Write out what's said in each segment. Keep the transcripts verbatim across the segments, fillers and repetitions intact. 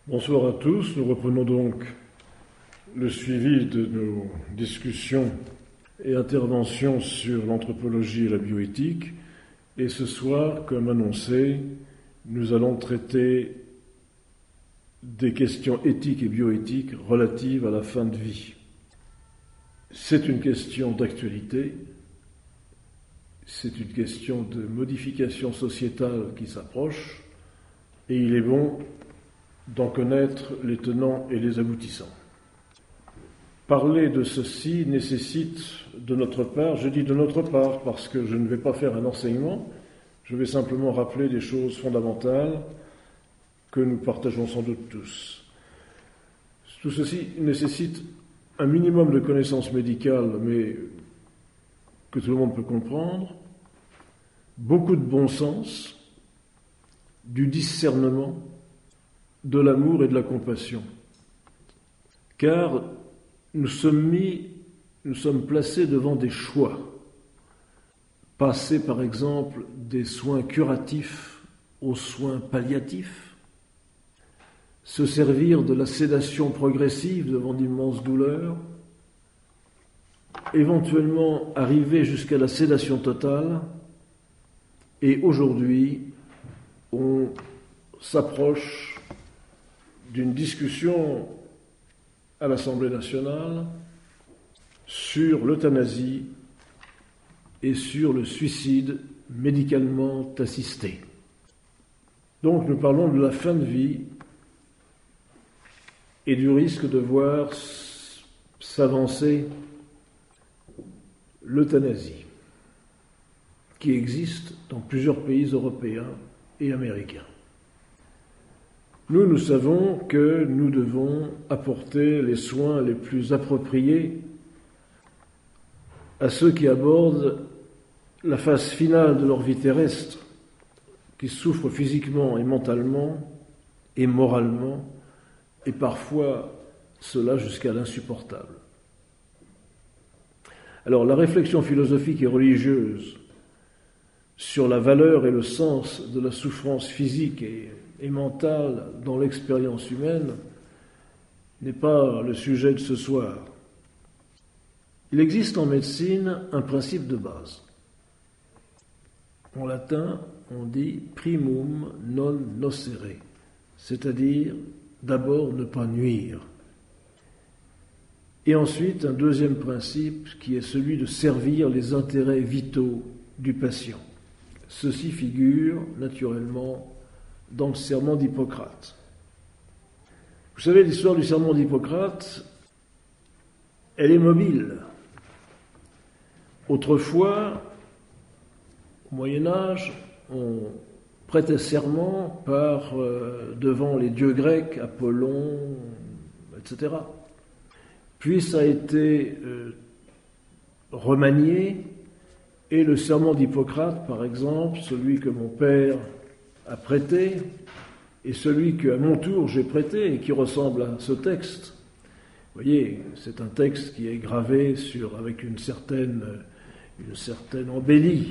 Bonsoir à tous, nous reprenons donc le suivi de nos discussions et interventions sur l'anthropologie et la bioéthique. Et ce soir, comme annoncé, nous allons traiter des questions éthiques et bioéthiques relatives à la fin de vie. C'est une question d'actualité, c'est une question de modification sociétale qui s'approche, et il est bon d'en connaître les tenants et les aboutissants. Parler de ceci nécessite de notre part, je dis de notre part parce que je ne vais pas faire un enseignement, je vais simplement rappeler des choses fondamentales que nous partageons sans doute tous. Tout ceci nécessite un minimum de connaissances médicales, mais que tout le monde peut comprendre, beaucoup de bon sens, du discernement, de l'amour et de la compassion. Car nous sommes mis, nous sommes placés devant des choix. Passer par exemple des soins curatifs aux soins palliatifs, se servir de la sédation progressive devant d'immenses douleurs, éventuellement arriver jusqu'à la sédation totale, et aujourd'hui on s'approche d'une discussion à l'Assemblée nationale sur l'euthanasie et sur le suicide médicalement assisté. Donc nous parlons de la fin de vie et du risque de voir s'avancer l'euthanasie, qui existe dans plusieurs pays européens et américains. Nous, nous savons que nous devons apporter les soins les plus appropriés à ceux qui abordent la phase finale de leur vie terrestre, qui souffrent physiquement et mentalement et moralement, et parfois cela jusqu'à l'insupportable. Alors la réflexion philosophique et religieuse sur la valeur et le sens de la souffrance physique et, et mentale dans l'expérience humaine n'est pas le sujet de ce soir. Il existe en médecine un principe de base. En latin, on dit primum non nocere, c'est-à-dire d'abord ne pas nuire. Et ensuite, un deuxième principe qui est celui de servir les intérêts vitaux du patient. Ceci figure naturellement dans le serment d'Hippocrate. Vous savez, l'histoire du serment d'Hippocrate, elle est mobile. Autrefois, au Moyen-Âge, on prêtait serment par euh, devant les dieux grecs, Apollon, et cetera. Puis ça a été euh, remanié. Et le serment d'Hippocrate, par exemple, celui que mon père a prêté, et celui qu'à mon tour j'ai prêté, et qui ressemble à ce texte. Vous voyez, c'est un texte qui est gravé sur, avec une certaine, une certaine embellie.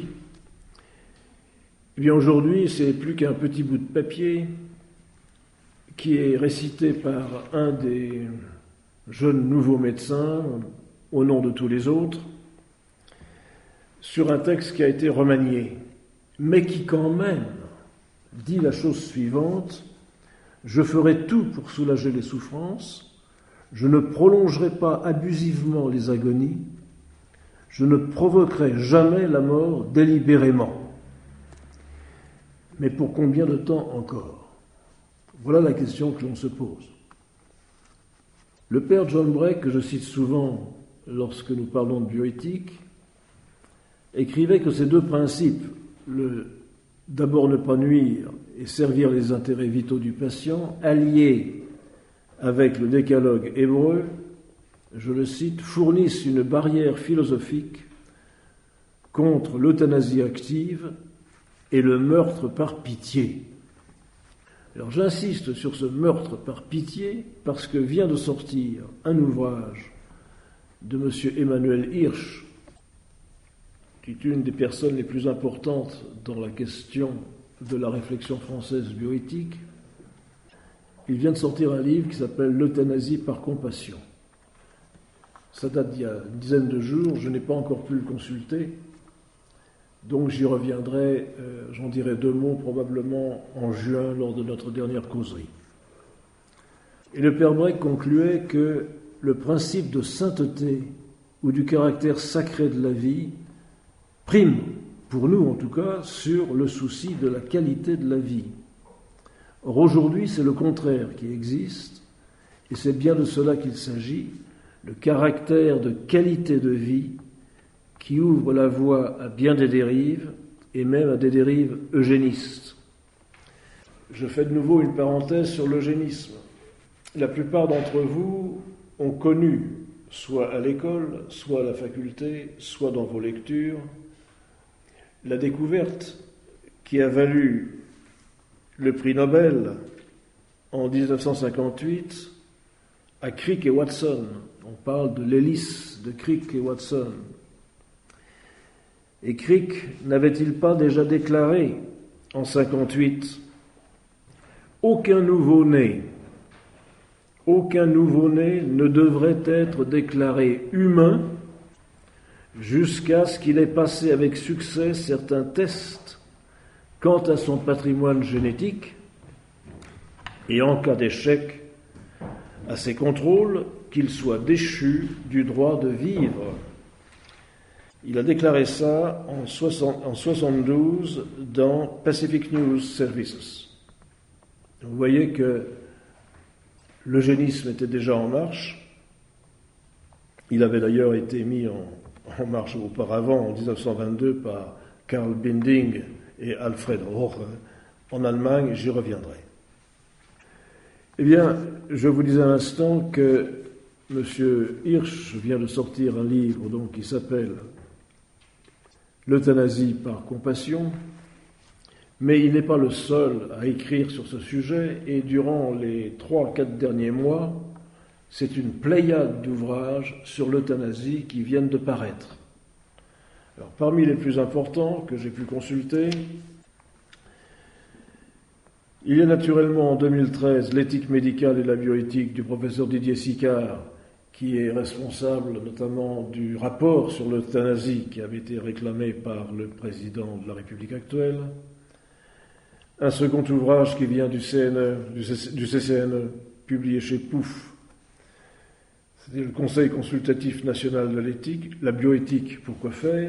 Eh bien aujourd'hui, c'est plus qu'un petit bout de papier qui est récité par un des jeunes nouveaux médecins, au nom de tous les autres, sur un texte qui a été remanié, mais qui quand même dit la chose suivante: je ferai tout pour soulager les souffrances, je ne prolongerai pas abusivement les agonies, je ne provoquerai jamais la mort délibérément. Mais pour combien de temps encore? Voilà la question que l'on se pose. Le père John Breck, que je cite souvent lorsque nous parlons de bioéthique, écrivait que ces deux principes, le d'abord ne pas nuire et servir les intérêts vitaux du patient, alliés avec le décalogue hébreu, je le cite, fournissent une barrière philosophique contre l'euthanasie active et le meurtre par pitié. Alors j'insiste sur ce meurtre par pitié parce que vient de sortir un ouvrage de M. Emmanuel Hirsch, qui est une des personnes les plus importantes dans la question de la réflexion française bioéthique, il vient de sortir un livre qui s'appelle « L'euthanasie par compassion ». Ça date d'il y a une dizaine de jours, je n'ai pas encore pu le consulter, donc j'y reviendrai, euh, j'en dirai deux mots probablement en juin lors de notre dernière causerie. Et le Père Brec concluait que le principe de sainteté ou du caractère sacré de la vie prime, pour nous en tout cas, sur le souci de la qualité de la vie. Or aujourd'hui, c'est le contraire qui existe, et c'est bien de cela qu'il s'agit, le caractère de qualité de vie qui ouvre la voie à bien des dérives, et même à des dérives eugénistes. Je fais de nouveau une parenthèse sur l'eugénisme. La plupart d'entre vous ont connu, soit à l'école, soit à la faculté, soit dans vos lectures, la découverte qui a valu le prix Nobel en dix-neuf cent cinquante-huit à Crick et Watson. On parle de l'hélice de Crick et Watson. Et Crick n'avait-il pas déjà déclaré en cinquante-huit « Aucun nouveau-né, aucun nouveau-né ne devrait être déclaré humain jusqu'à ce qu'il ait passé avec succès certains tests quant à son patrimoine génétique et en cas d'échec à ces contrôles, qu'il soit déchu du droit de vivre. » Il a déclaré ça en soixante-douze dans Pacific News Services. Vous voyez que l'eugénisme était déjà en marche. Il avait d'ailleurs été mis en, en marche auparavant, en dix-neuf cent vingt-deux, par Karl Binding et Alfred Roche en Allemagne. J'y reviendrai. Eh bien, je vous disais à l'instant que M. Hirsch vient de sortir un livre donc, qui s'appelle « L'euthanasie par compassion », mais il n'est pas le seul à écrire sur ce sujet, et durant les trois, quatre derniers mois, c'est une pléiade d'ouvrages sur l'euthanasie qui viennent de paraître. Alors, parmi les plus importants que j'ai pu consulter, il y a naturellement en deux mille treize l'éthique médicale et la bioéthique du professeur Didier Sicard, qui est responsable notamment du rapport sur l'euthanasie qui avait été réclamé par le président de la République actuelle. Un second ouvrage qui vient du C N E, du C C N E, publié chez Pouf, c'est le Conseil consultatif national de l'éthique, la bioéthique, pourquoi faire.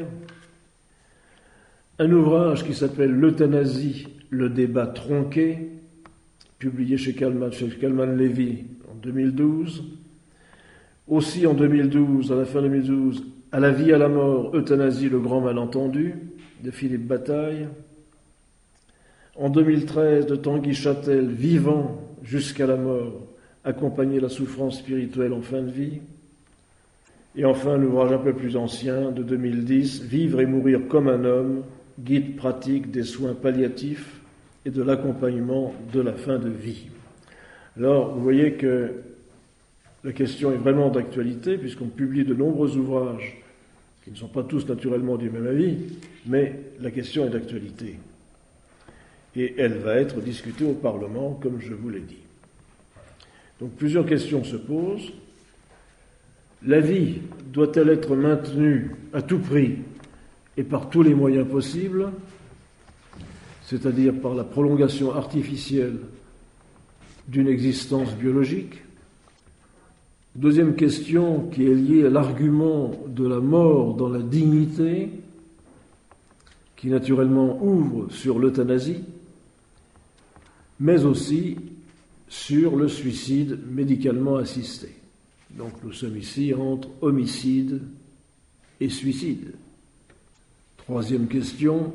Un ouvrage qui s'appelle L'euthanasie, le débat tronqué, publié chez Kalman, chez Kalman Levy en deux mille douze. Aussi en deux mille douze, à la fin deux mille douze, À la vie, à la mort, euthanasie, le grand malentendu, de Philippe Bataille. En deux mille treize, de Tanguy Châtel, Vivant jusqu'à la mort, accompagner la souffrance spirituelle en fin de vie. Et enfin, l'ouvrage un peu plus ancien, de deux mille dix, Vivre et mourir comme un homme, guide pratique des soins palliatifs et de l'accompagnement de la fin de vie. Alors, vous voyez que la question est vraiment d'actualité, puisqu'on publie de nombreux ouvrages qui ne sont pas tous naturellement du même avis, mais la question est d'actualité. Et elle va être discutée au Parlement, comme je vous l'ai dit. Donc plusieurs questions se posent. La vie doit-elle être maintenue à tout prix et par tous les moyens possibles, c'est-à-dire par la prolongation artificielle d'une existence biologique? Deuxième question qui est liée à l'argument de la mort dans la dignité, qui naturellement ouvre sur l'euthanasie, mais aussi sur le suicide médicalement assisté. Donc nous sommes ici entre homicide et suicide. Troisième question,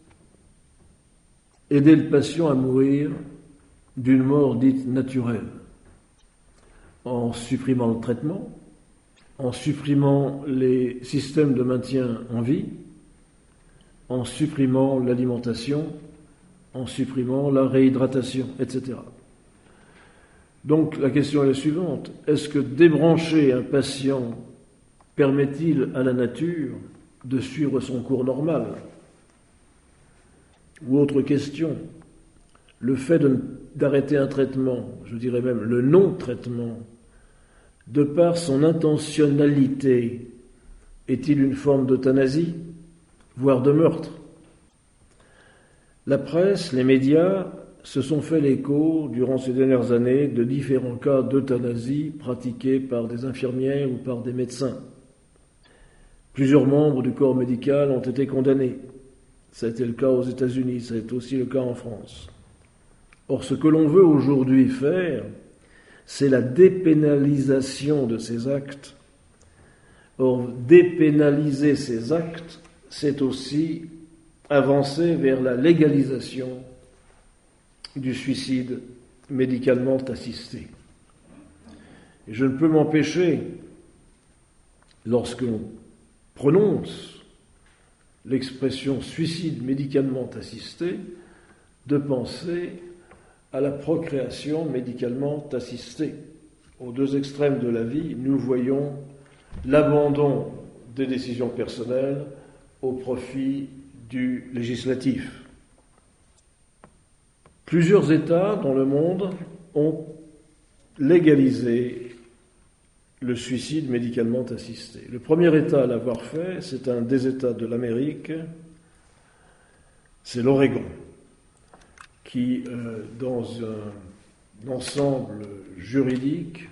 aider le patient à mourir d'une mort dite naturelle, en supprimant le traitement, en supprimant les systèmes de maintien en vie, en supprimant l'alimentation, en supprimant la réhydratation, et cetera. Donc la question est la suivante. Est-ce que débrancher un patient permet-il à la nature de suivre son cours normal? Ou autre question, le fait de, d'arrêter un traitement, je dirais même le non-traitement, de par son intentionnalité, est-il une forme d'euthanasie, voire de meurtre? La presse, les médias se sont fait l'écho, durant ces dernières années, de différents cas d'euthanasie pratiqués par des infirmières ou par des médecins. Plusieurs membres du corps médical ont été condamnés. Ça a été le cas aux États-Unis, ça a été aussi le cas en France. Or, ce que l'on veut aujourd'hui faire, c'est la dépénalisation de ces actes. Or, dépénaliser ces actes, c'est aussi avancer vers la légalisation du suicide médicalement assisté. Et je ne peux m'empêcher, lorsque l'on prononce l'expression suicide médicalement assisté, de penser à la procréation médicalement assistée. Aux deux extrêmes de la vie, nous voyons l'abandon des décisions personnelles au profit du législatif. Plusieurs États dans le monde ont légalisé le suicide médicalement assisté. Le premier État à l'avoir fait, c'est un des États de l'Amérique, c'est l'Oregon, qui, euh, dans un ensemble juridique,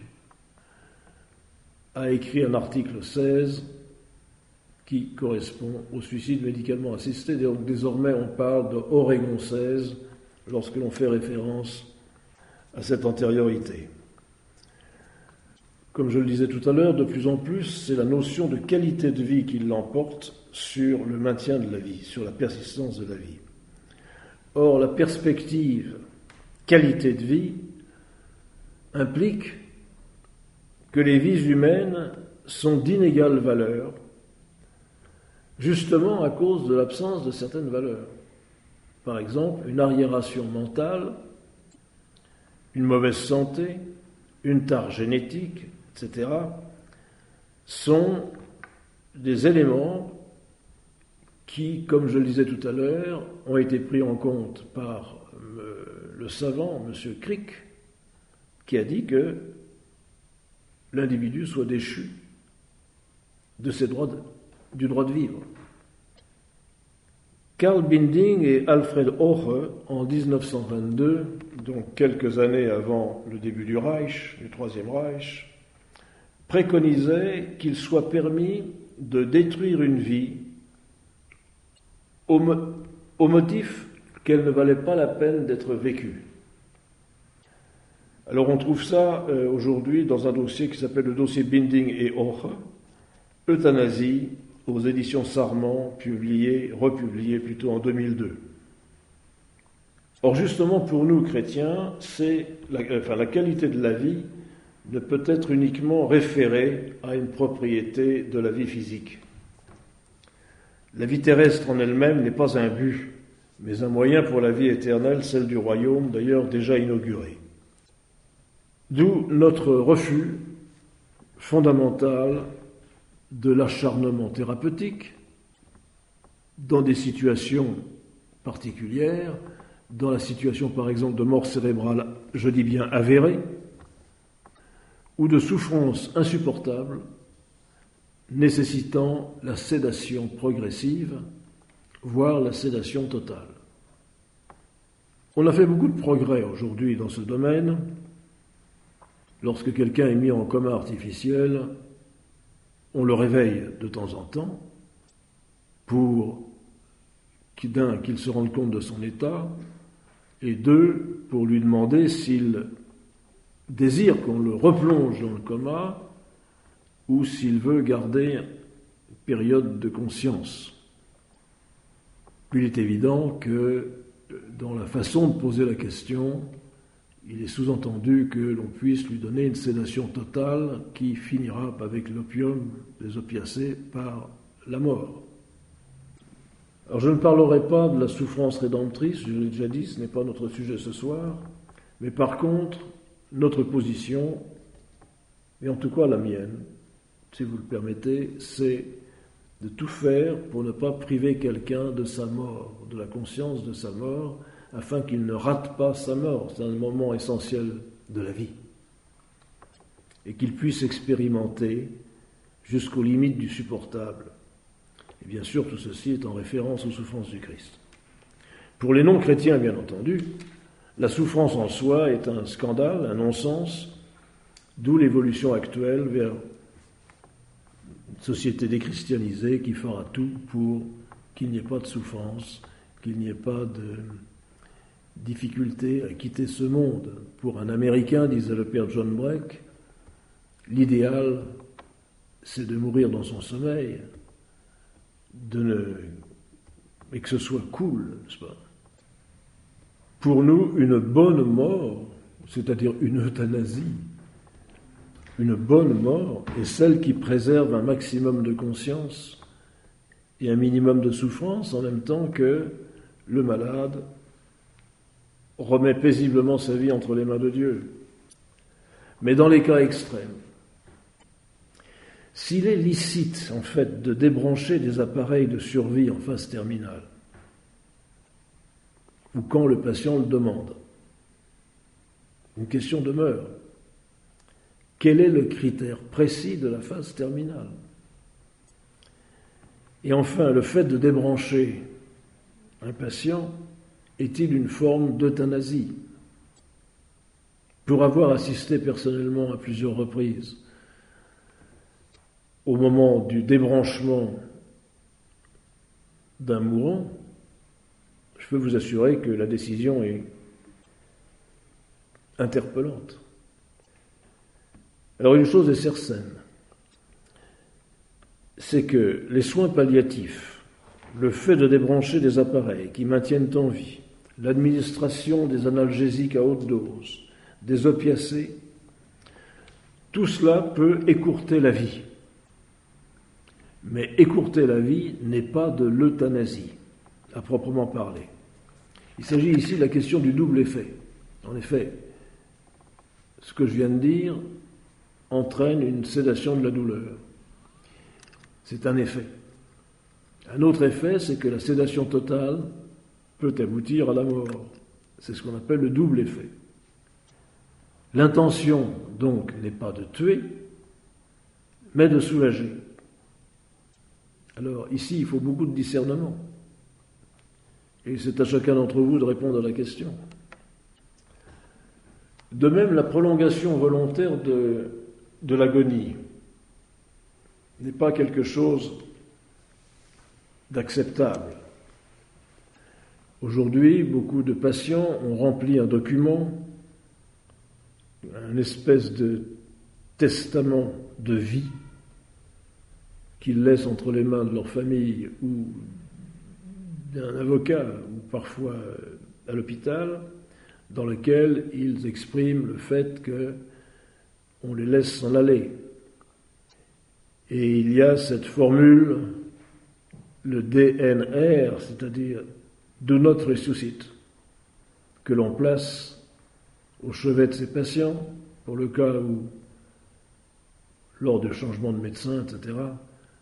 a écrit un article seize qui correspond au suicide médicalement assisté. Donc désormais, on parle de Oregon seize lorsque l'on fait référence à cette antériorité. Comme je le disais tout à l'heure, de plus en plus, c'est la notion de qualité de vie qui l'emporte sur le maintien de la vie, sur la persistance de la vie. Or, la perspective qualité de vie implique que les vies humaines sont d'inégale valeur, justement à cause de l'absence de certaines valeurs. Par exemple, une arriération mentale, une mauvaise santé, une tare génétique, et cetera, sont des éléments qui, comme je le disais tout à l'heure, ont été pris en compte par le savant, M. Crick, qui a dit que l'individu soit déchu de ses droits de, du droit de vivre. Karl Binding et Alfred Hoche, en dix-neuf cent vingt-deux, donc quelques années avant le début du Reich, du Troisième Reich, préconisaient qu'il soit permis de détruire une vie au, mo- au motif qu'elle ne valait pas la peine d'être vécue. Alors on trouve ça euh, aujourd'hui dans un dossier qui s'appelle le dossier Binding et Hoche, euthanasie, aux éditions Sarment, publié, republié plutôt en deux mille deux. Or justement pour nous chrétiens, c'est la, enfin, la qualité de la vie ne peut être uniquement référée à une propriété de la vie physique. La vie terrestre en elle-même n'est pas un but, mais un moyen pour la vie éternelle, celle du royaume, d'ailleurs déjà inaugurée. D'où notre refus fondamental de l'acharnement thérapeutique dans des situations particulières, dans la situation par exemple de mort cérébrale, je dis bien avérée, ou de souffrance insupportable nécessitant la sédation progressive, voire la sédation totale. On a fait beaucoup de progrès aujourd'hui dans ce domaine. Lorsque quelqu'un est mis en coma artificiel, on le réveille de temps en temps pour d'un, qu'il se rende compte de son état, et deux, pour lui demander s'il désire qu'on le replonge dans le coma ou s'il veut garder une période de conscience. Il est évident que dans la façon de poser la question, il est sous-entendu que l'on puisse lui donner une sédation totale qui finira avec l'opium, les opiacés, par la mort. Alors je ne parlerai pas de la souffrance rédemptrice, je l'ai déjà dit, ce n'est pas notre sujet ce soir, mais par contre, notre position, et en tout cas la mienne, si vous le permettez, c'est de tout faire pour ne pas priver quelqu'un de sa mort, de la conscience de sa mort, afin qu'il ne rate pas sa mort. C'est un moment essentiel de la vie. Et qu'il puisse expérimenter jusqu'aux limites du supportable. Et bien sûr, tout ceci est en référence aux souffrances du Christ. Pour les non-chrétiens, bien entendu, la souffrance en soi est un scandale, un non-sens, d'où l'évolution actuelle vers une société déchristianisée qui fera tout pour qu'il n'y ait pas de souffrance, qu'il n'y ait pas de difficulté à quitter ce monde. Pour un Américain, disait le père John Breck, l'idéal, c'est de mourir dans son sommeil, de ne... et que ce soit cool, n'est-ce pas ? Pour nous, une bonne mort, c'est-à-dire une euthanasie, une bonne mort est celle qui préserve un maximum de conscience et un minimum de souffrance, en même temps que le malade remet paisiblement sa vie entre les mains de Dieu. Mais dans les cas extrêmes, s'il est licite, en fait, de débrancher des appareils de survie en phase terminale, ou quand le patient le demande, une question demeure. Quel est le critère précis de la phase terminale ? Et enfin, le fait de débrancher un patient est-il une forme d'euthanasie ? Pour avoir assisté personnellement à plusieurs reprises au moment du débranchement d'un mourant, je peux vous assurer que la décision est interpellante. Alors une chose est certaine, c'est que les soins palliatifs, le fait de débrancher des appareils qui maintiennent en vie, l'administration des analgésiques à haute dose, des opiacés, tout cela peut écourter la vie. Mais écourter la vie n'est pas de l'euthanasie, à proprement parler. Il s'agit ici de la question du double effet. En effet, ce que je viens de dire entraîne une sédation de la douleur. C'est un effet. Un autre effet, c'est que la sédation totale peut aboutir à la mort. C'est ce qu'on appelle le double effet. L'intention, donc, n'est pas de tuer, mais de soulager. Alors, ici, il faut beaucoup de discernement. Et c'est à chacun d'entre vous de répondre à la question. De même, la prolongation volontaire de, de l'agonie n'est pas quelque chose d'acceptable. Aujourd'hui, beaucoup de patients ont rempli un document, une espèce de testament de vie qu'ils laissent entre les mains de leur famille ou d'un avocat, ou parfois à l'hôpital, dans lequel ils expriment le fait qu'on les laisse s'en aller. Et il y a cette formule, le D N R, c'est-à-dire « Do not resuscite », que l'on place au chevet de ces patients, pour le cas où, lors du changement de médecin, et cetera,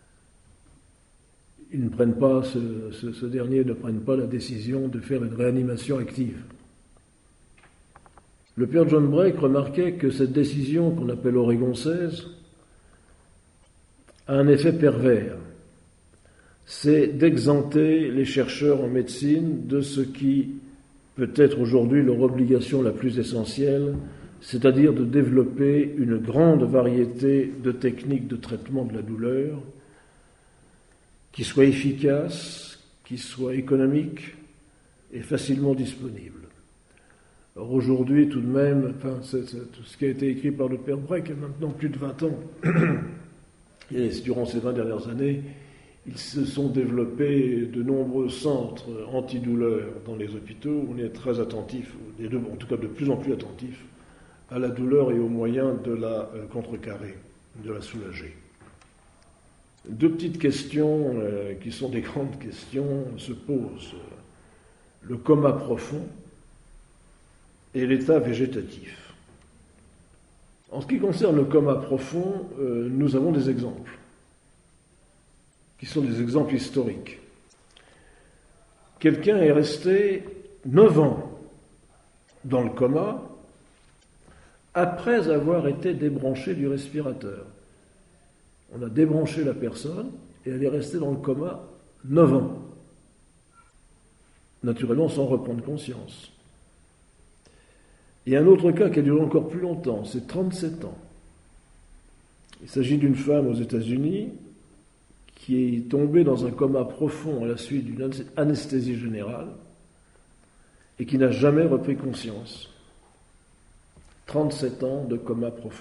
ils ne prennent pas, ce, ce, ce dernier ne prenne pas la décision de faire une réanimation active. Le père John Breck remarquait que cette décision qu'on appelle Oregon seize a un effet pervers. C'est d'exenter les chercheurs en médecine de ce qui peut être aujourd'hui leur obligation la plus essentielle, c'est-à-dire de développer une grande variété de techniques de traitement de la douleur qui soient efficaces, qui soient économiques et facilement disponibles. Or aujourd'hui, tout de même, enfin, c'est, c'est, tout ce qui a été écrit par le père Breck il y a maintenant plus de vingt ans, et durant ces vingt dernières années, il se sont développés de nombreux centres antidouleurs dans les hôpitaux. On est très attentif, en tout cas de plus en plus attentif, à la douleur et aux moyens de la contrecarrer, de la soulager. Deux petites questions euh, qui sont des grandes questions se posent. Le coma profond et l'état végétatif. En ce qui concerne le coma profond, euh, nous avons des exemples, qui sont des exemples historiques. Quelqu'un est resté neuf ans dans le coma après avoir été débranché du respirateur. On a débranché la personne et elle est restée dans le coma neuf ans. Naturellement sans reprendre conscience. Et un autre cas qui a duré encore plus longtemps, c'est trente-sept ans. Il s'agit d'une femme aux États-Unis qui est tombée dans un coma profond à la suite d'une anesthésie générale et qui n'a jamais repris conscience. trente-sept ans de coma profond.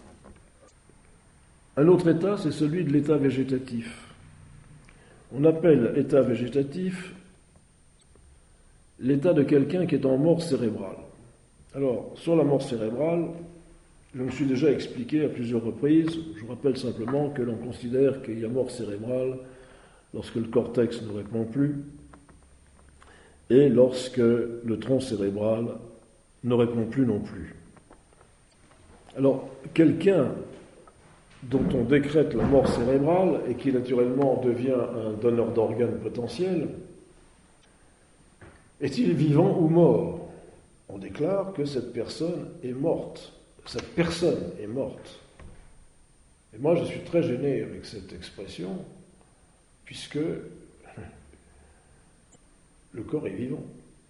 Un autre état, c'est celui de l'état végétatif. On appelle état végétatif l'état de quelqu'un qui est en mort cérébrale. Alors, sur la mort cérébrale, je me suis déjà expliqué à plusieurs reprises. Je rappelle simplement que l'on considère qu'il y a mort cérébrale lorsque le cortex ne répond plus et lorsque le tronc cérébral ne répond plus non plus. Alors, quelqu'un dont on décrète la mort cérébrale et qui naturellement devient un donneur d'organes potentiel, est-il vivant ou mort ? On déclare que cette personne est morte. Cette personne est morte. Et moi, je suis très gêné avec cette expression, puisque le corps est vivant.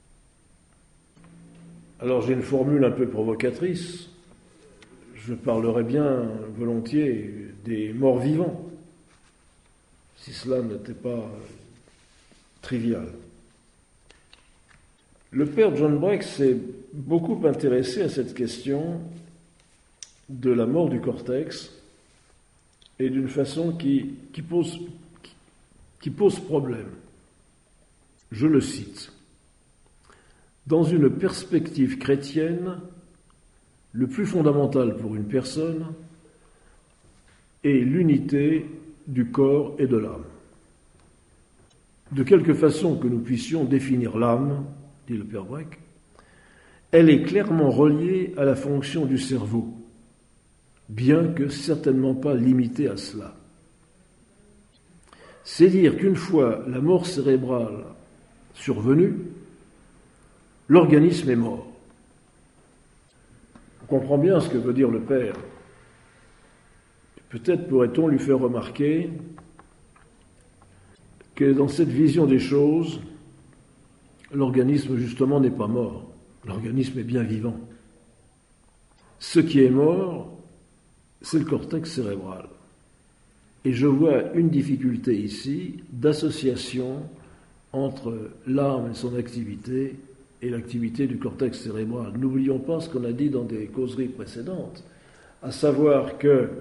Alors j'ai une formule un peu provocatrice. Je parlerai bien volontiers des morts vivants, si cela n'était pas trivial. Le père John Breck s'est beaucoup intéressé à cette question de la mort du cortex et d'une façon qui, qui, pose, qui, qui pose problème. Je le cite. Dans une perspective chrétienne, le plus fondamental pour une personne est l'unité du corps et de l'âme. De quelque façon que nous puissions définir l'âme, dit le père Breck, elle est clairement reliée à la fonction du cerveau, bien que certainement pas limitée à cela. C'est dire qu'une fois la mort cérébrale survenue, l'organisme est mort. On comprend bien ce que veut dire le père. Peut-être pourrait-on lui faire remarquer que dans cette vision des choses, l'organisme justement n'est pas mort. L'organisme est bien vivant. Ce qui est mort, c'est le cortex cérébral. Et je vois une difficulté ici d'association entre l'âme et son activité et l'activité du cortex cérébral. N'oublions pas ce qu'on a dit dans des causeries précédentes, à savoir que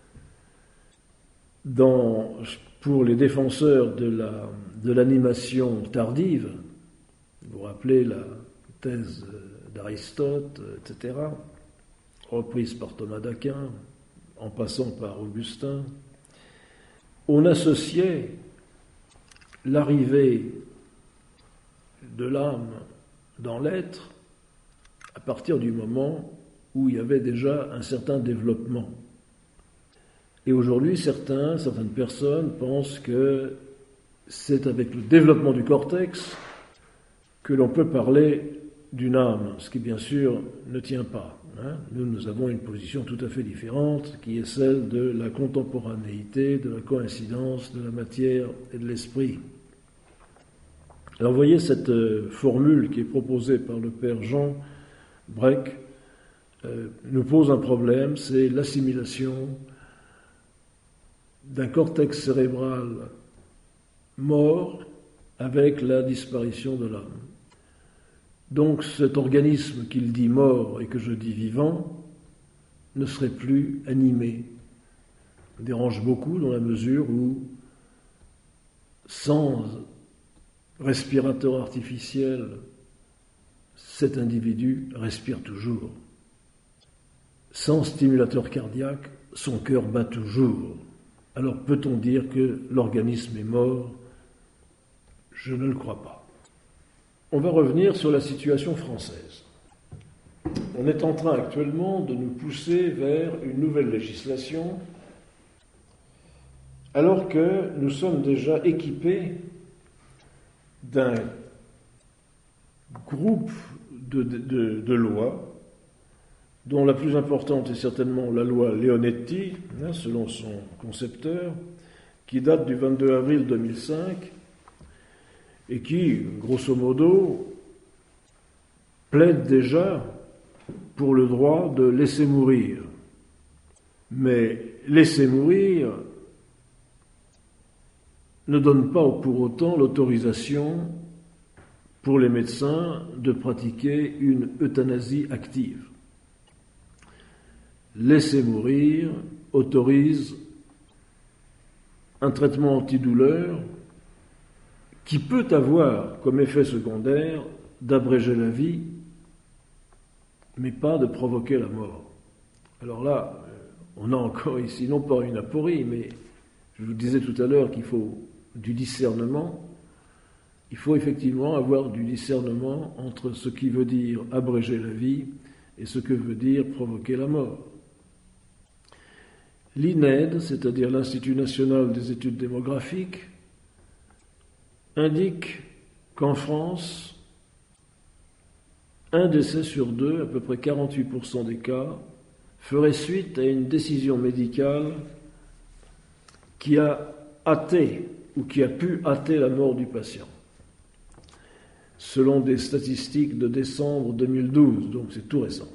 dans, pour les défenseurs de, la, de l'animation tardive, vous vous rappelez la thèse d'Aristote, et cetera, reprise par Thomas d'Aquin, en passant par Augustin, on associait l'arrivée de l'âme dans l'être à partir du moment où il y avait déjà un certain développement. Et aujourd'hui, certains, certaines personnes pensent que c'est avec le développement du cortex que l'on peut parler d'une âme, ce qui bien sûr ne tient pas. Hein. Nous, nous avons une position tout à fait différente, qui est celle de la contemporanéité, de la coïncidence, de la matière et de l'esprit. Alors vous voyez, cette euh, formule qui est proposée par le père Jean Breck euh, nous pose un problème, c'est l'assimilation d'un cortex cérébral mort avec la disparition de l'âme. Donc cet organisme qu'il dit mort et que je dis vivant ne serait plus animé. Ça dérange beaucoup dans la mesure où, sans respirateur artificiel, cet individu respire toujours. Sans stimulateur cardiaque, son cœur bat toujours. Alors peut-on dire que l'organisme est mort ? Je ne le crois pas. On va revenir sur la situation française. On est en train actuellement de nous pousser vers une nouvelle législation, alors que nous sommes déjà équipés d'un groupe de, de, de lois, dont la plus importante est certainement la loi Leonetti, hein, selon son concepteur, qui date du vingt-deux avril deux mille cinq et qui, grosso modo, plaide déjà pour le droit de laisser mourir. Mais laisser mourir ne donne pas pour autant l'autorisation pour les médecins de pratiquer une euthanasie active. Laisser mourir autorise un traitement antidouleur qui peut avoir comme effet secondaire d'abréger la vie, mais pas de provoquer la mort. Alors là, on a encore ici, non pas une aporie, mais je vous disais tout à l'heure qu'il faut du discernement. Il faut effectivement avoir du discernement entre ce qui veut dire abréger la vie et ce que veut dire provoquer la mort. L'I N E D, c'est-à-dire l'Institut national des études démographiques, indique qu'en France, un décès sur deux, à peu près quarante-huit pour cent des cas, ferait suite à une décision médicale qui a hâté ou qui a pu hâter la mort du patient. Selon des statistiques de décembre deux mille douze, donc c'est tout récent.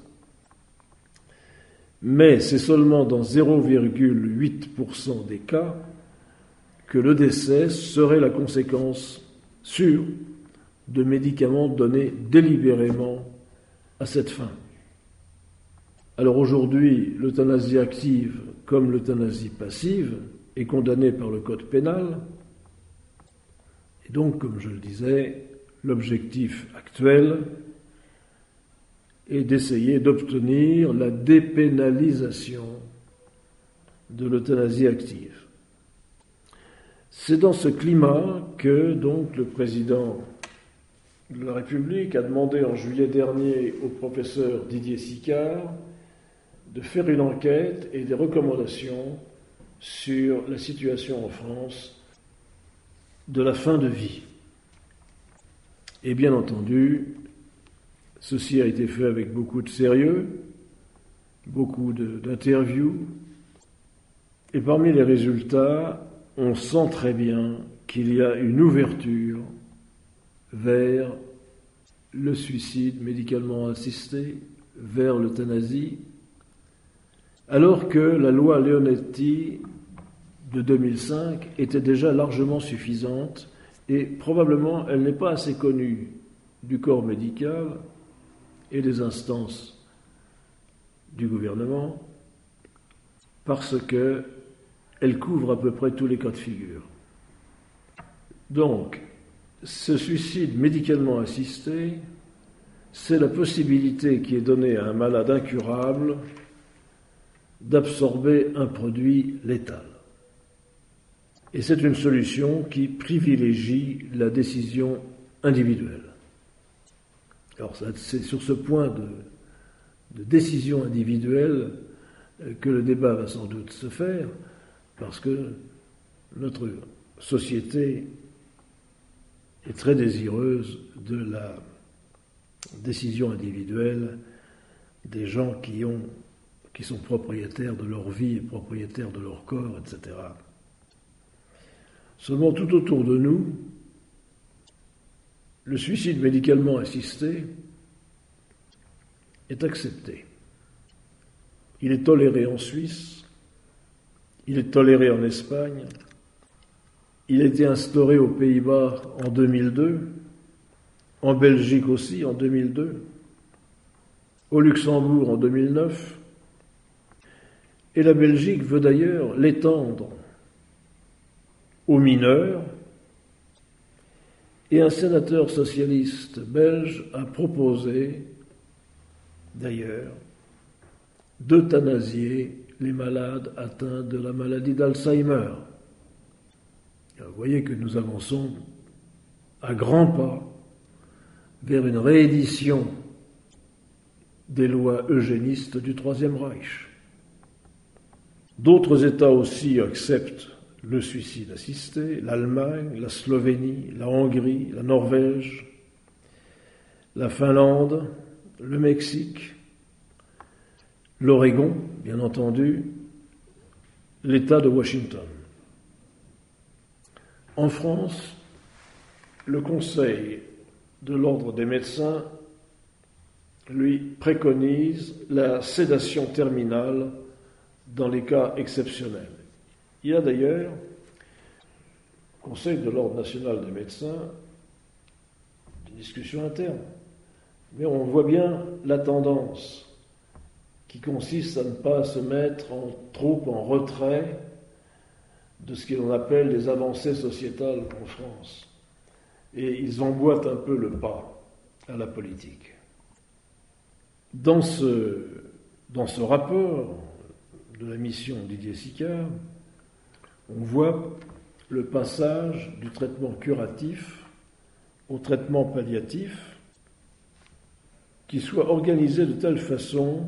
Mais c'est seulement dans zéro virgule huit pour cent des cas que le décès serait la conséquence sûre de médicaments donnés délibérément à cette fin. Alors aujourd'hui, l'euthanasie active comme l'euthanasie passive est condamnée par le code pénal. Et donc, comme je le disais, l'objectif actuel est d'essayer d'obtenir la dépénalisation de l'euthanasie active. C'est dans ce climat que donc le président de la République a demandé en juillet dernier au professeur Didier Sicard de faire une enquête et des recommandations sur la situation en France de la fin de vie. Et bien entendu, ceci a été fait avec beaucoup de sérieux, beaucoup de, d'interviews, et parmi les résultats, on sent très bien qu'il y a une ouverture vers le suicide médicalement assisté, vers l'euthanasie, alors que la loi Leonetti de deux mille cinq était déjà largement suffisante et probablement elle n'est pas assez connue du corps médical et des instances du gouvernement parce qu'elle couvre à peu près tous les cas de figure. Donc, ce suicide médicalement assisté, c'est la possibilité qui est donnée à un malade incurable d'absorber un produit létal. Et c'est une solution qui privilégie la décision individuelle. Alors c'est sur ce point de, de décision individuelle que le débat va sans doute se faire, parce que notre société est très désireuse de la décision individuelle des gens qui ont, qui sont propriétaires de leur vie, propriétaires de leur corps, et cetera. Seulement, tout autour de nous, le suicide médicalement assisté est accepté. Il est toléré en Suisse, il est toléré en Espagne, il a été instauré aux Pays-Bas en deux mille deux, en Belgique aussi en deux mille deux, au Luxembourg en deux mille neuf, et la Belgique veut d'ailleurs l'étendre aux mineurs, et un sénateur socialiste belge a proposé, d'ailleurs, d'euthanasier les malades atteints de la maladie d'Alzheimer. Vous voyez que nous avançons à grands pas vers une réédition des lois eugénistes du Troisième Reich. D'autres États aussi acceptent le suicide assisté, l'Allemagne, la Slovénie, la Hongrie, la Norvège, la Finlande, le Mexique, l'Oregon, bien entendu, l'État de Washington. En France, le Conseil de l'Ordre des médecins, lui, préconise la sédation terminale dans les cas exceptionnels. Il y a d'ailleurs, au Conseil de l'Ordre national des médecins, des discussions internes. Mais on voit bien la tendance qui consiste à ne pas se mettre en, trop en retrait de ce que l'on appelle les avancées sociétales en France. Et ils emboîtent un peu le pas à la politique. Dans ce, dans ce rapport de la mission Didier Sicard, on voit le passage du traitement curatif au traitement palliatif qui soit organisé de telle façon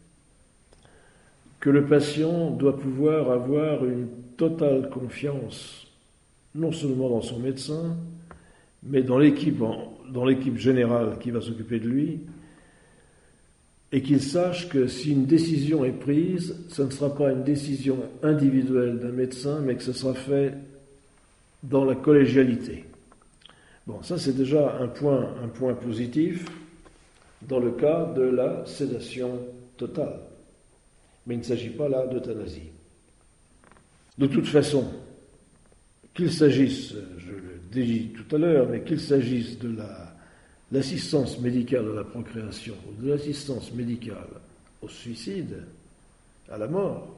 que le patient doit pouvoir avoir une totale confiance, non seulement dans son médecin, mais dans l'équipe, dans l'équipe générale qui va s'occuper de lui, et qu'il sache que si une décision est prise, ce ne sera pas une décision individuelle d'un médecin, mais que ce sera fait dans la collégialité. Bon, ça c'est déjà un point, un point positif dans le cas de la sédation totale. Mais il ne s'agit pas là d'euthanasie. De toute façon, qu'il s'agisse, je le dis tout à l'heure, mais qu'il s'agisse de la, l'assistance médicale à la procréation ou de l'assistance médicale au suicide, à la mort,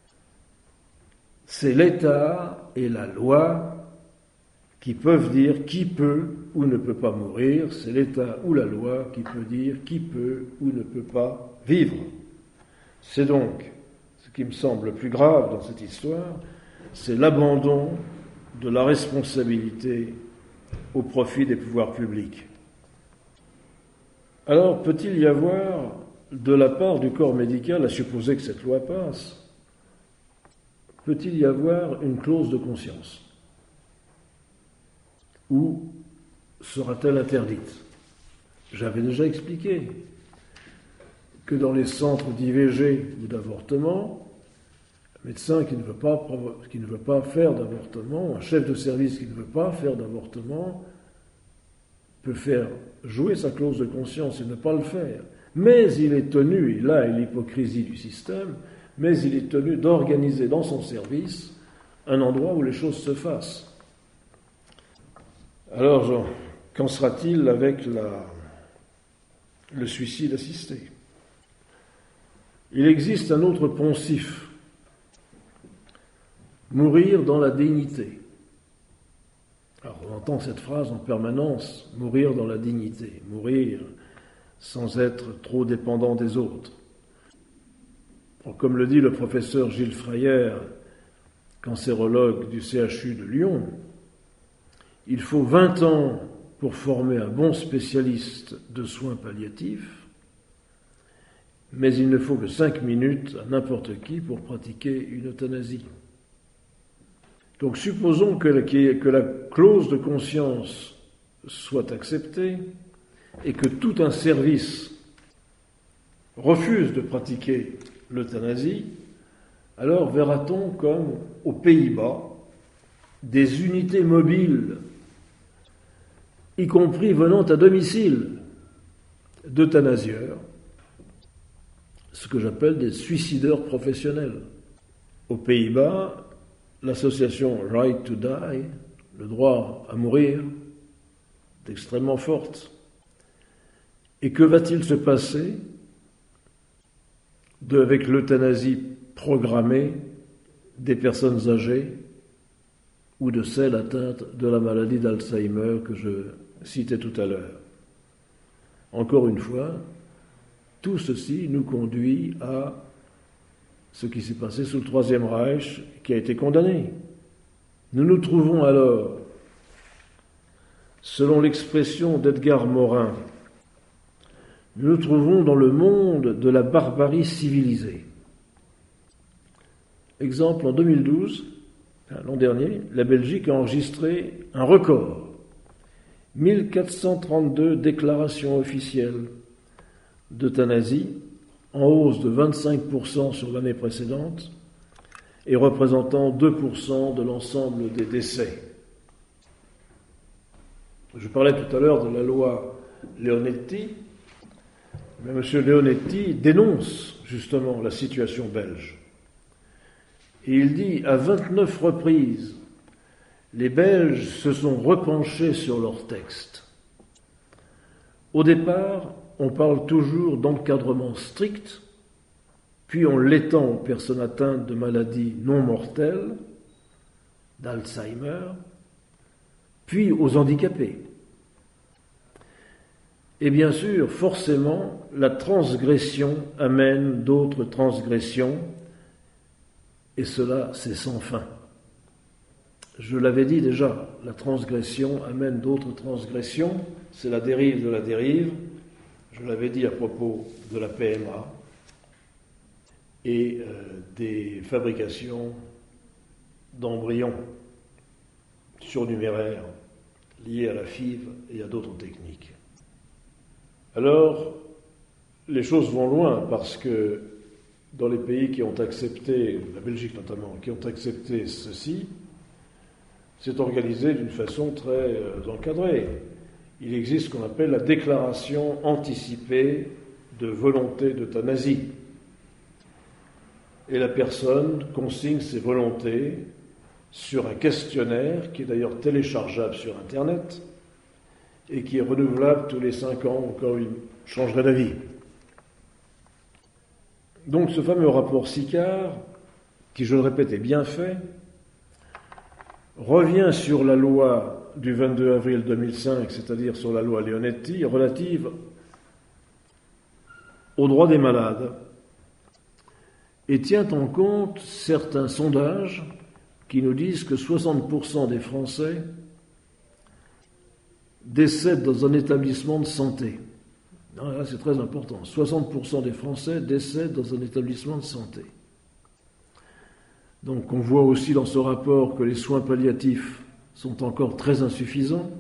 c'est l'État et la loi qui peuvent dire qui peut ou ne peut pas mourir, c'est l'État ou la loi qui peut dire qui peut ou ne peut pas vivre. C'est donc, ce qui me semble le plus grave dans cette histoire, c'est l'abandon de la responsabilité au profit des pouvoirs publics. Alors, peut-il y avoir, de la part du corps médical, à supposer que cette loi passe, peut-il y avoir une clause de conscience ? Ou sera-t-elle interdite ? J'avais déjà expliqué que dans les centres d'I V G ou d'avortement, un médecin qui ne veut pas, qui ne veut pas faire d'avortement, un chef de service qui ne veut pas faire d'avortement, peut faire jouer sa clause de conscience et ne pas le faire. Mais il est tenu, et là est l'hypocrisie du système, mais il est tenu d'organiser dans son service un endroit où les choses se fassent. Alors, qu'en sera-t-il avec la, le suicide assisté ? Il existe un autre poncif, mourir dans la dignité. Alors, on entend cette phrase en permanence, mourir dans la dignité, mourir sans être trop dépendant des autres. Alors, comme le dit le professeur Gilles Frayer, cancérologue du C H U de Lyon, il faut vingt ans pour former un bon spécialiste de soins palliatifs, mais il ne faut que cinq minutes à n'importe qui pour pratiquer une euthanasie. Donc supposons que la, que la clause de conscience soit acceptée et que tout un service refuse de pratiquer l'euthanasie, alors verra-t-on comme aux Pays-Bas des unités mobiles, y compris venant à domicile, d'euthanasieurs, ce que j'appelle des suicideurs professionnels. Aux Pays-Bas, l'association Right to Die, le droit à mourir, est extrêmement forte. Et que va-t-il se passer de, avec l'euthanasie programmée des personnes âgées ou de celles atteintes de la maladie d'Alzheimer que je citais tout à l'heure? Encore une fois, tout ceci nous conduit à ce qui s'est passé sous le Troisième Reich, qui a été condamné. Nous nous trouvons alors, selon l'expression d'Edgar Morin, nous nous trouvons dans le monde de la barbarie civilisée. Exemple, en deux mille douze, l'an dernier, la Belgique a enregistré un record. mille quatre cent trente-deux déclarations officielles d'euthanasie, en hausse de vingt-cinq pour cent sur l'année précédente et représentant deux pour cent de l'ensemble des décès. Je parlais tout à l'heure de la loi Leonetti, mais M. Leonetti dénonce justement la situation belge. Et il dit à vingt-neuf reprises, les Belges se sont repenchés sur leur texte. Au départ, on parle toujours d'encadrement strict, puis on l'étend aux personnes atteintes de maladies non mortelles, d'Alzheimer, puis aux handicapés. Et bien sûr, forcément, la transgression amène d'autres transgressions, et cela, c'est sans fin. Je l'avais dit déjà, la transgression amène d'autres transgressions, c'est la dérive de la dérive. Je l'avais dit à propos de la P M A et euh, des fabrications d'embryons surnuméraires liés à la F I V et à d'autres techniques. Alors, les choses vont loin parce que dans les pays qui ont accepté, la Belgique notamment, qui ont accepté ceci, c'est organisé d'une façon très euh, encadrée. Il existe ce qu'on appelle la déclaration anticipée de volonté d'euthanasie. Et la personne consigne ses volontés sur un questionnaire qui est d'ailleurs téléchargeable sur Internet et qui est renouvelable tous les cinq ans au cas où il changerait d'avis. Donc ce fameux rapport Sicard, qui je le répète est bien fait, revient sur la loi du vingt-deux avril deux mille cinq, c'est-à-dire sur la loi Leonetti, relative aux droits des malades, et tient en compte certains sondages qui nous disent que soixante pour cent des Français décèdent dans un établissement de santé. Non, là, c'est très important. soixante pour cent des Français décèdent dans un établissement de santé. Donc on voit aussi dans ce rapport que les soins palliatifs sont encore très insuffisants,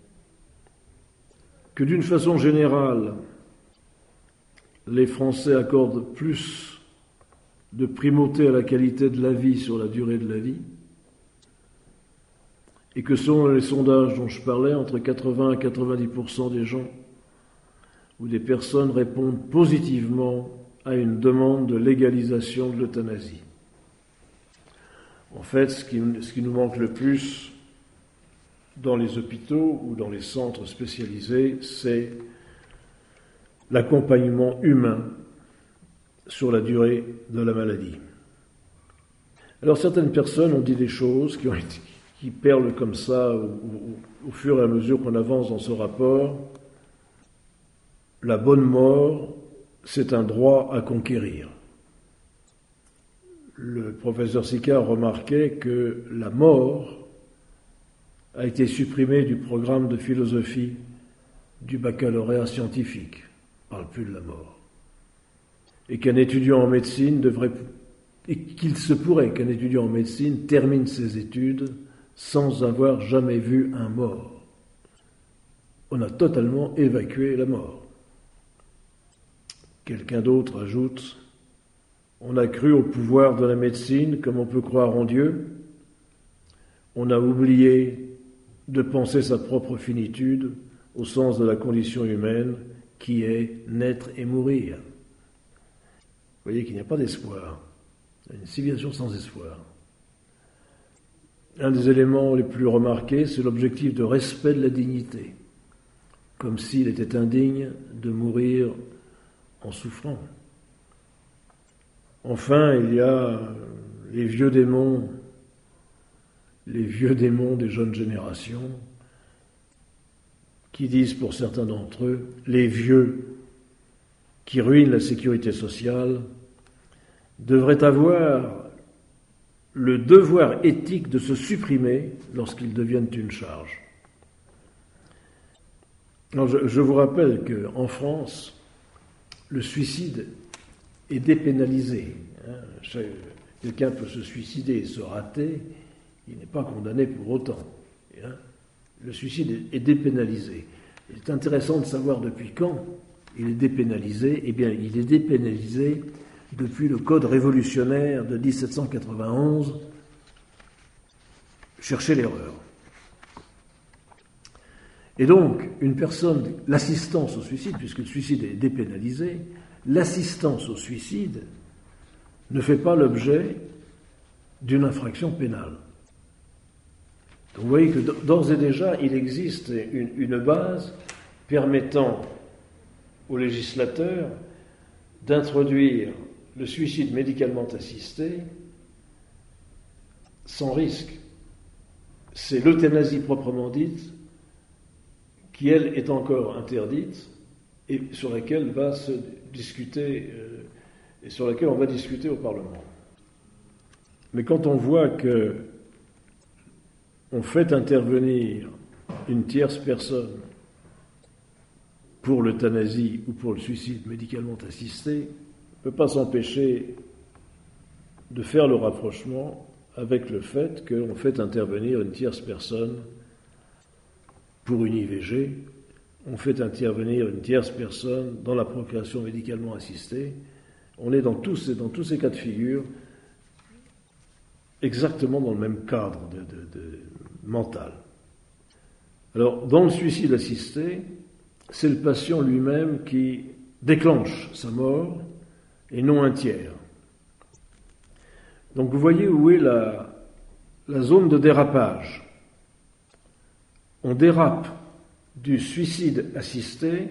que d'une façon générale, les Français accordent plus de primauté à la qualité de la vie sur la durée de la vie, et que selon les sondages dont je parlais, entre quatre-vingts et quatre-vingt-dix pour cent des gens ou des personnes répondent positivement à une demande de légalisation de l'euthanasie. En fait, ce qui, ce qui nous manque le plus dans les hôpitaux ou dans les centres spécialisés, c'est l'accompagnement humain sur la durée de la maladie. Alors certaines personnes ont dit des choses qui, ont été, qui perlent comme ça au, au, au fur et à mesure qu'on avance dans ce rapport. La bonne mort, c'est un droit à conquérir. Le professeur Sicard remarquait que la mort a été supprimée du programme de philosophie du baccalauréat scientifique. On ne parle plus de la mort. Et qu'un étudiant en médecine devrait, et qu'il se pourrait qu'un étudiant en médecine termine ses études sans avoir jamais vu un mort. On a totalement évacué la mort. Quelqu'un d'autre ajoute: on a cru au pouvoir de la médecine comme on peut croire en Dieu. On a oublié de penser sa propre finitude au sens de la condition humaine qui est naître et mourir. Vous voyez qu'il n'y a pas d'espoir. Il y a une civilisation sans espoir. Un des éléments les plus remarqués, c'est l'objectif de respect de la dignité, comme s'il était indigne de mourir en souffrant. Enfin, il y a les vieux démons, les vieux démons des jeunes générations, qui disent pour certains d'entre eux, les vieux qui ruinent la sécurité sociale, devraient avoir le devoir éthique de se supprimer lorsqu'ils deviennent une charge. Alors je, je vous rappelle qu'en France, le suicide est dépénalisé. Hein. Quelqu'un peut se suicider et se rater, il n'est pas condamné pour autant. Hein. le suicide est dépénalisé. Il est intéressant de savoir depuis quand il est dépénalisé. Eh bien, il est dépénalisé depuis le Code révolutionnaire de dix-sept cent quatre-vingt-onze. Cherchez l'erreur. Et donc, une personne, l'assistance au suicide, puisque le suicide est dépénalisé, l'assistance au suicide ne fait pas l'objet d'une infraction pénale. Donc vous voyez que d'ores et déjà, il existe une, une base permettant au législateur d'introduire le suicide médicalement assisté sans risque. C'est l'euthanasie proprement dite qui, elle, est encore interdite et sur laquelle va se discuter euh, et sur laquelle on va discuter au Parlement. Mais quand on voit que on fait intervenir une tierce personne pour l'euthanasie ou pour le suicide médicalement assisté, on ne peut pas s'empêcher de faire le rapprochement avec le fait qu'on fait intervenir une tierce personne pour une I V G, on fait intervenir une tierce personne dans la procréation médicalement assistée. On est dans tous ces, dans tous ces cas de figure exactement dans le même cadre de, de, de mental. Alors, dans le suicide assisté, c'est le patient lui-même qui déclenche sa mort et non un tiers. Donc vous voyez où est la, la zone de dérapage. On dérape du suicide assisté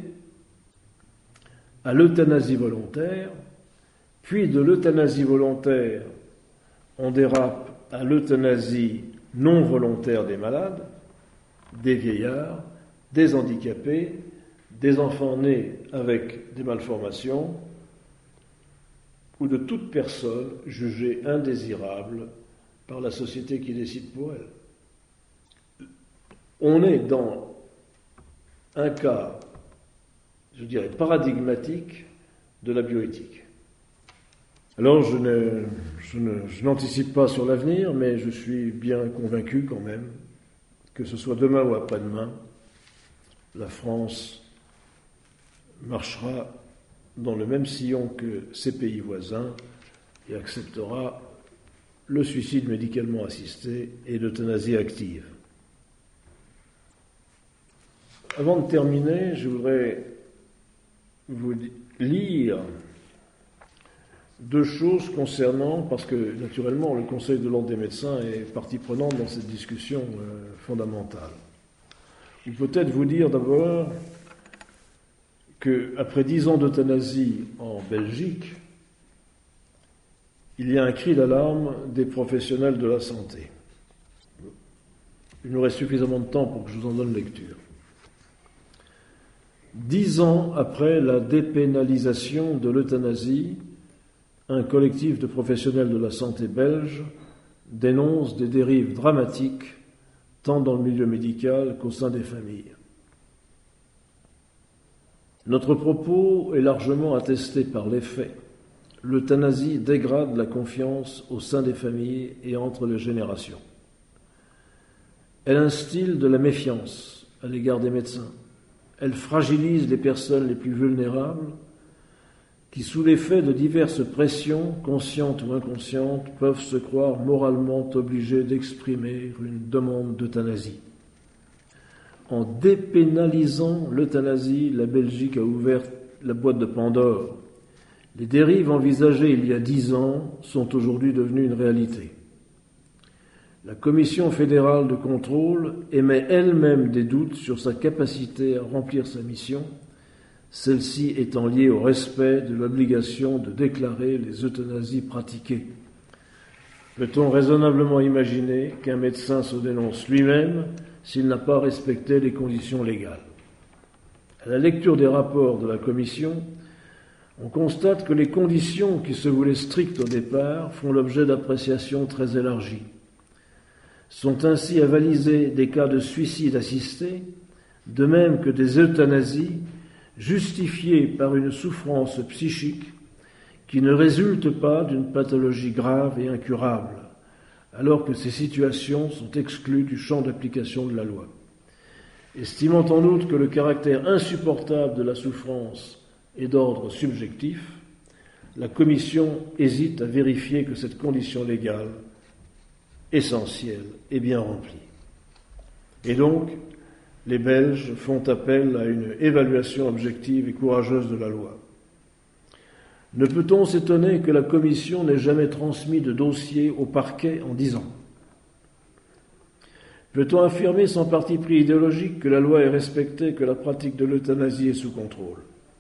à l'euthanasie volontaire, puis de l'euthanasie volontaire, on dérape à l'euthanasie non volontaire des malades, des vieillards, des handicapés, des enfants nés avec des malformations, ou de toute personne jugée indésirable par la société qui décide pour elle. On est dans un cas, je dirais, paradigmatique de la bioéthique. Alors, je, ne, je, ne, je n'anticipe pas sur l'avenir, mais je suis bien convaincu quand même que ce soit demain ou après-demain, la France marchera dans le même sillon que ses pays voisins et acceptera le suicide médicalement assisté et l'euthanasie active. Avant de terminer, je voudrais vous lire deux choses concernant, parce que naturellement le Conseil de l'Ordre des médecins est partie prenante dans cette discussion euh, fondamentale. Ou peut-être vous dire d'abord qu'après dix ans d'euthanasie en Belgique, il y a un cri d'alarme des professionnels de la santé. Il nous reste suffisamment de temps pour que je vous en donne lecture. Dix ans après la dépénalisation de l'euthanasie, un collectif de professionnels de la santé belge dénonce des dérives dramatiques tant dans le milieu médical qu'au sein des familles. Notre propos est largement attesté par les faits. L'euthanasie dégrade la confiance au sein des familles et entre les générations. Elle instille de la méfiance à l'égard des médecins. Elle fragilise les personnes les plus vulnérables qui, sous l'effet de diverses pressions, conscientes ou inconscientes, peuvent se croire moralement obligées d'exprimer une demande d'euthanasie. En dépénalisant l'euthanasie, la Belgique a ouvert la boîte de Pandore. Les dérives envisagées il y a dix ans sont aujourd'hui devenues une réalité. La Commission fédérale de contrôle émet elle-même des doutes sur sa capacité à remplir sa mission, celle-ci étant liée au respect de l'obligation de déclarer les euthanasies pratiquées. Peut-on raisonnablement imaginer qu'un médecin se dénonce lui-même s'il n'a pas respecté les conditions légales? À la lecture des rapports de la Commission, on constate que les conditions qui se voulaient strictes au départ font l'objet d'appréciations très élargies. Sont ainsi avalisés des cas de suicide assisté, de même que des euthanasies justifiées par une souffrance psychique qui ne résulte pas d'une pathologie grave et incurable, alors que ces situations sont exclues du champ d'application de la loi. Estimant en outre que le caractère insupportable de la souffrance est d'ordre subjectif, la Commission hésite à vérifier que cette condition légale, essentielle, est bien remplie. Et donc, les Belges font appel à une évaluation objective et courageuse de la loi. Ne peut-on s'étonner que la Commission n'ait jamais transmis de dossier au parquet en dix ans ? Peut-on affirmer sans parti pris idéologique que la loi est respectée, que la pratique de l'euthanasie est sous contrôle ?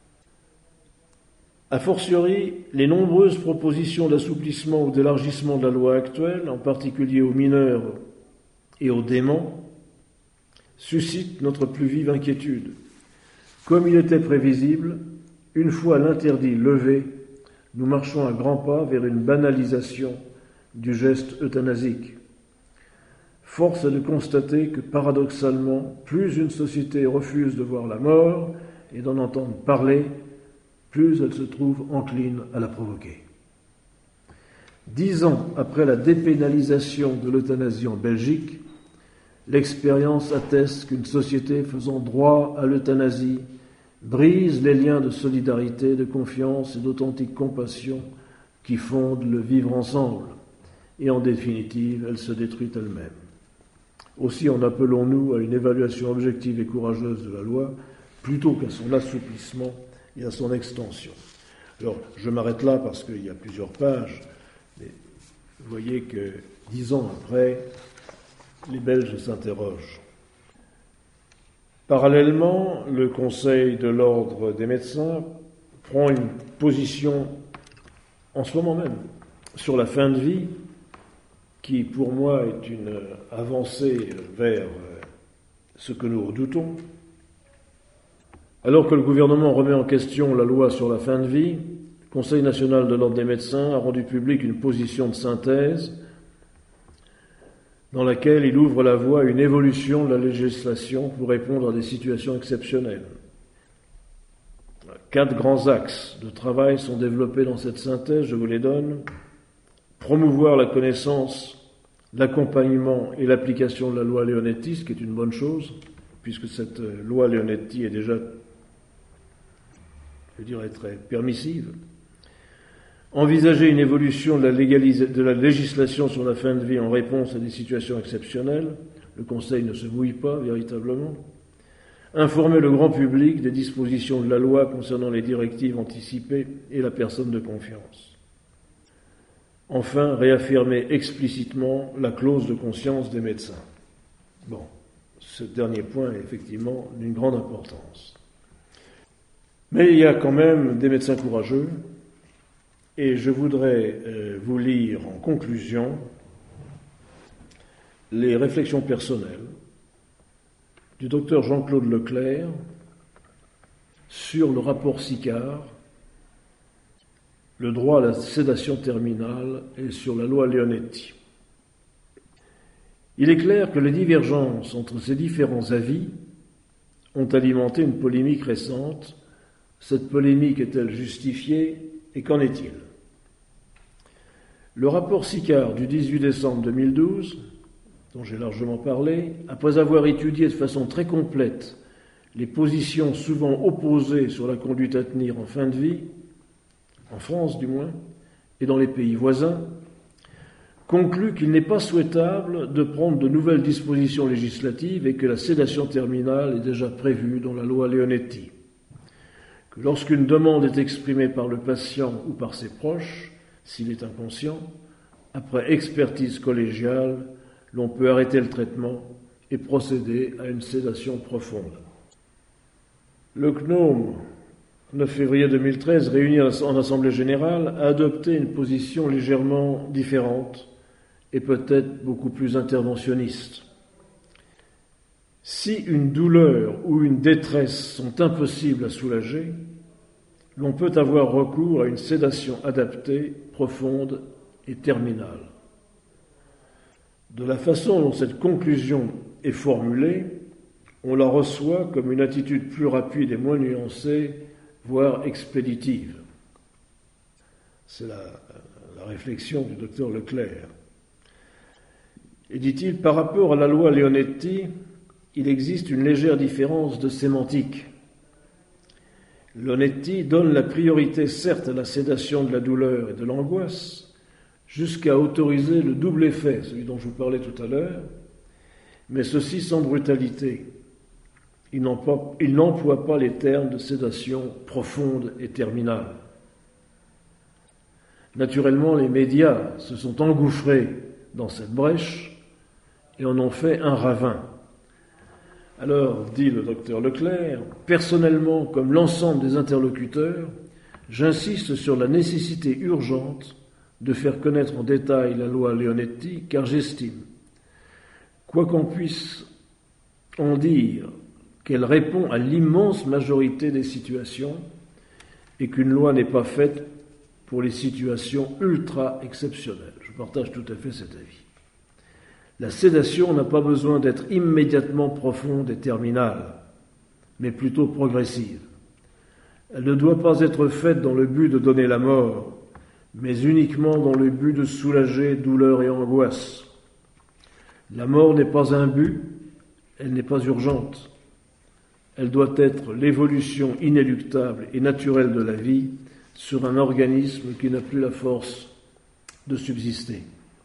A fortiori, les nombreuses propositions d'assouplissement ou d'élargissement de la loi actuelle, en particulier aux mineurs et aux déments, suscitent notre plus vive inquiétude. Comme il était prévisible, une fois l'interdit levé, nous marchons à grands pas vers une banalisation du geste euthanasique. Force est de constater que, paradoxalement, plus une société refuse de voir la mort et d'en entendre parler, plus elle se trouve encline à la provoquer. Dix ans après la dépénalisation de l'euthanasie en Belgique, l'expérience atteste qu'une société faisant droit à l'euthanasie brise les liens de solidarité, de confiance et d'authentique compassion qui fondent le vivre ensemble, et en définitive, elle se détruit elle-même. Aussi en appelons-nous à une évaluation objective et courageuse de la loi, plutôt qu'à son assouplissement et à son extension. Alors, je m'arrête là parce qu'il y a plusieurs pages, mais vous voyez que dix ans après, les Belges s'interrogent. Parallèlement, le Conseil de l'Ordre des médecins prend une position en ce moment même sur la fin de vie, qui pour moi est une avancée vers ce que nous redoutons. Alors que le gouvernement remet en question la loi sur la fin de vie, le Conseil national de l'Ordre des médecins a rendu public une position de synthèse dans laquelle il ouvre la voie à une évolution de la législation pour répondre à des situations exceptionnelles. Quatre grands axes de travail sont développés dans cette synthèse, je vous les donne. Promouvoir la connaissance, l'accompagnement et l'application de la loi Leonetti, ce qui est une bonne chose, puisque cette loi Leonetti est déjà, je dirais, très permissive. Envisager une évolution de la, légalisa- de la législation sur la fin de vie en réponse à des situations exceptionnelles. Le Conseil ne se mouille pas véritablement. Informer le grand public des dispositions de la loi concernant les directives anticipées et la personne de confiance. Enfin, réaffirmer explicitement la clause de conscience des médecins. Bon, ce dernier point est effectivement d'une grande importance. Mais il y a quand même des médecins courageux, et je voudrais euh, vous lire en conclusion les réflexions personnelles du docteur Jean-Claude Leclerc sur le rapport Sicard, le droit à la sédation terminale et sur la loi Leonetti. Il est clair que les divergences entre ces différents avis ont alimenté une polémique récente. Cette polémique est-elle justifiée et qu'en est-il ? Le rapport Sicard du dix-huit décembre deux mille douze, dont j'ai largement parlé, après avoir étudié de façon très complète les positions souvent opposées sur la conduite à tenir en fin de vie, en France du moins, et dans les pays voisins, conclut qu'il n'est pas souhaitable de prendre de nouvelles dispositions législatives et que la sédation terminale est déjà prévue dans la loi Leonetti. Que lorsqu'une demande est exprimée par le patient ou par ses proches, s'il est inconscient, après expertise collégiale, l'on peut arrêter le traitement et procéder à une sédation profonde. Le C N O M, neuf février deux mille treize, réuni en Assemblée générale, a adopté une position légèrement différente et peut-être beaucoup plus interventionniste. Si une douleur ou une détresse sont impossibles à soulager, l'on peut avoir recours à une sédation adaptée, profonde et terminale. De la façon dont cette conclusion est formulée, on la reçoit comme une attitude plus rapide et moins nuancée, voire expéditive. C'est la, la réflexion du docteur Leclerc. Et dit-il, par rapport à la loi Leonetti, il existe une légère différence de sémantique. Lonetti donne la priorité certes à la sédation de la douleur et de l'angoisse, jusqu'à autoriser le double effet, celui dont je vous parlais tout à l'heure, mais ceci sans brutalité. Il n'emploie, il n'emploie pas les termes de sédation profonde et terminale. Naturellement, les médias se sont engouffrés dans cette brèche et en ont fait un ravin. Alors, dit le docteur Leclerc, personnellement, comme l'ensemble des interlocuteurs, j'insiste sur la nécessité urgente de faire connaître en détail la loi Leonetti, car j'estime, quoi qu'on puisse en dire, qu'elle répond à l'immense majorité des situations et qu'une loi n'est pas faite pour les situations ultra exceptionnelles. Je partage tout à fait cet avis. La sédation n'a pas besoin d'être immédiatement profonde et terminale, mais plutôt progressive. Elle ne doit pas être faite dans le but de donner la mort, mais uniquement dans le but de soulager douleur et angoisse. La mort n'est pas un but, elle n'est pas urgente. Elle doit être l'évolution inéluctable et naturelle de la vie sur un organisme qui n'a plus la force de subsister.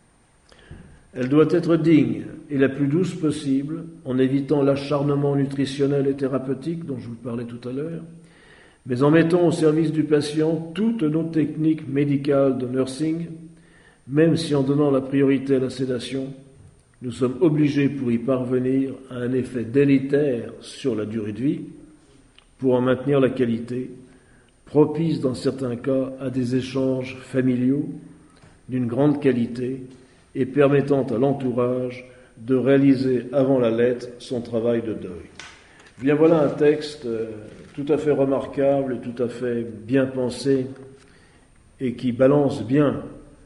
Elle doit être digne et la plus douce possible, en évitant l'acharnement nutritionnel et thérapeutique dont je vous parlais tout à l'heure, mais en mettant au service du patient toutes nos techniques médicales de nursing, même si en donnant la priorité à la sédation, nous sommes obligés pour y parvenir à un effet délétère sur la durée de vie, pour en maintenir la qualité, propice dans certains cas à des échanges familiaux d'une grande qualité et permettant à l'entourage de réaliser avant la lettre son travail de deuil. Bien voilà un texte tout à fait remarquable et tout à fait bien pensé et qui balance bien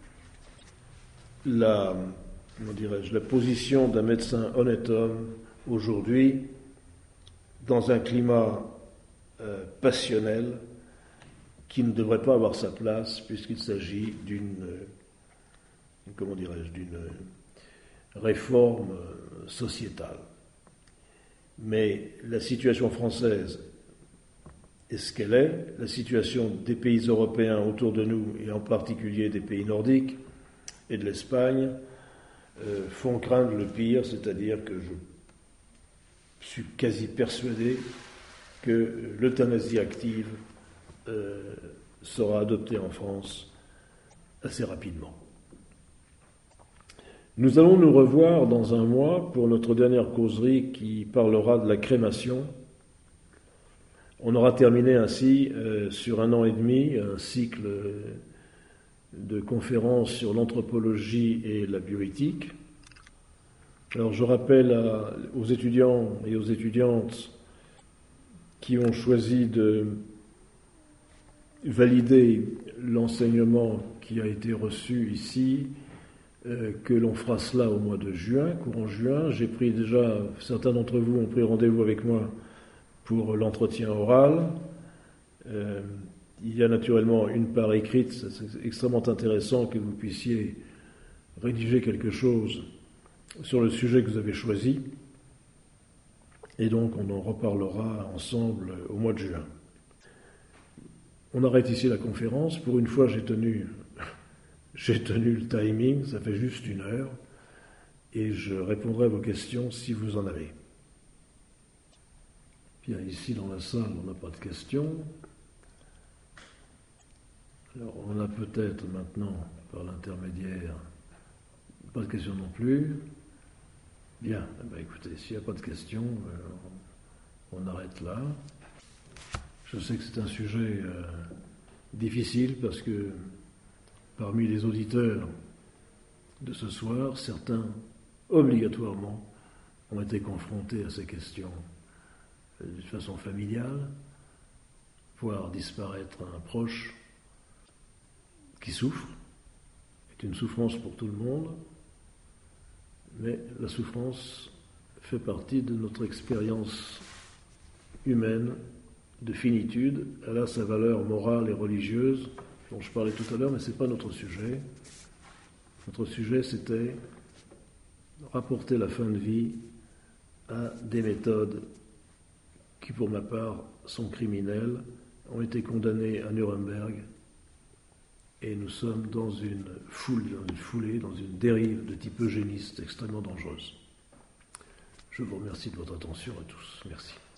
la, comment dirais-je, la position d'un médecin honnête homme aujourd'hui dans un climat euh, passionnel qui ne devrait pas avoir sa place puisqu'il s'agit d'une, comment dirais-je, d'une réforme sociétale. Mais la situation française est ce qu'elle est, la situation des pays européens autour de nous, et en particulier des pays nordiques et de l'Espagne, euh, font craindre le pire, c'est-à-dire que je suis quasi persuadé que l'euthanasie active euh, sera adoptée en France assez rapidement. Nous allons nous revoir dans un mois pour notre dernière causerie qui parlera de la crémation. On aura terminé ainsi, euh, sur un an et demi, un cycle de conférences sur l'anthropologie et la bioéthique. Alors je rappelle à, aux étudiants et aux étudiantes qui ont choisi de valider l'enseignement qui a été reçu ici, euh, que l'on fera cela au mois de juin, courant juin. J'ai pris déjà, certains d'entre vous ont pris rendez-vous avec moi pour l'entretien oral. Euh, il y a naturellement une part écrite, c'est extrêmement intéressant que vous puissiez rédiger quelque chose sur le sujet que vous avez choisi. Et donc on en reparlera ensemble au mois de juin. On arrête ici la conférence. Pour une fois, j'ai tenu, j'ai tenu le timing, ça fait juste une heure, et je répondrai à vos questions si vous en avez. Bien, ici dans la salle, on n'a pas de questions. Alors, on a peut-être maintenant, par l'intermédiaire, pas de questions non plus. Bien, eh bien écoutez, s'il n'y a pas de questions, euh, on arrête là. Je sais que c'est un sujet euh, difficile parce que parmi les auditeurs de ce soir, certains, obligatoirement, ont été confrontés à ces questions euh, d'une façon familiale, voir disparaître un proche qui souffre, c'est une souffrance pour tout le monde, mais la souffrance fait partie de notre expérience humaine de finitude. Elle a sa valeur morale et religieuse, dont je parlais tout à l'heure, mais ce n'est pas notre sujet. Notre sujet, c'était rapporter la fin de vie à des méthodes qui, pour ma part, sont criminelles, ont été condamnées à Nuremberg, et nous sommes dans une foule, dans une foulée, dans une dérive de type eugéniste extrêmement dangereuse. Je vous remercie de votre attention à tous. Merci.